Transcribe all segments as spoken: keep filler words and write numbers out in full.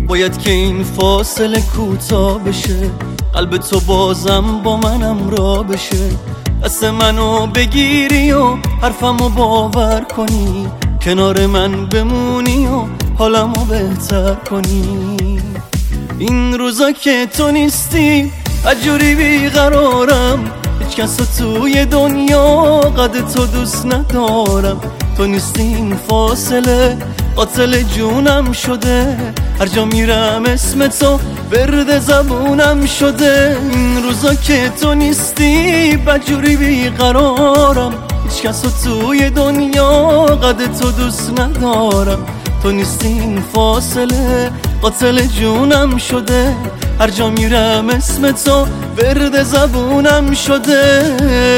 باید که این فاصله کوتاه بشه، قلب تو بازم با منم را بشه. دست منو بگیری و حرفمو باور کنی، کنار من بمونی و حالمو بهتر کنی. این روزا که تو نیستی عجوری بیقرارم، هیچ کس توی دنیا قد تو دوست ندارم. تو نیستی این فاصله قاتل جونم شده، هر جا میرم اسم تو ورد زبونم شده. این روزا که تو نیستی بدجوری بیقرارم، هیچ کس توی دنیا قد تو دوست ندارم. تو نیستی این فاصله قاتل جونم شده، هر جا میرم اسم تو ورد زبونم شده.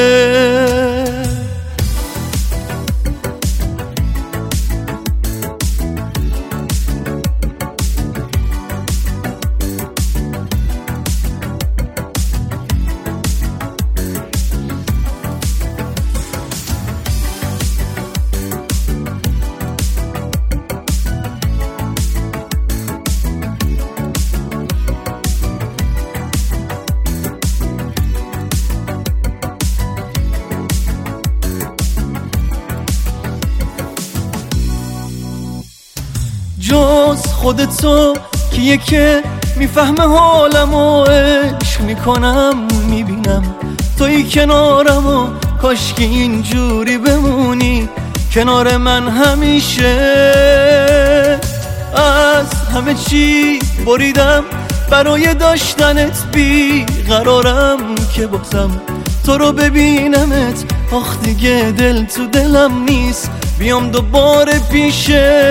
جز خودتو کیه که میفهمه حالم و عشق میکنم، میبینم توی کنارم و کاشکی اینجوری بمونی کنار من همیشه. از همه چی بریدم برای داشتنت، بی قرارم که بازم تو رو ببینمت. آخ دیگه دل تو دلم نیست بیام دوباره پیشه.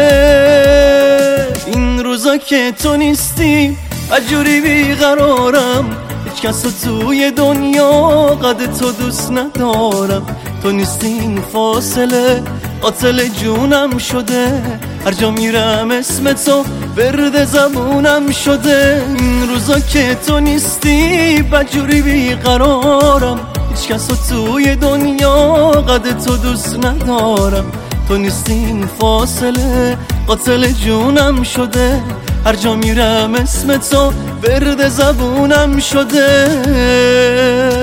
این روزا که تو نیستی عجوری بیقرارم، هیچ کس توی دنیا قد تو دوست ندارم. تو نیستی این فاصله قاتل جونم شده، هر جا میرم اسم تو ورد زبونم شده. این روزا که تو نیستی بدجوری بیقرارم، هیچ کس توی دنیا قد تو دوست ندارم. تو نیستی این فاصله قاتل جونم شده، هر جا میرم اسم تو ورد زبونم شده.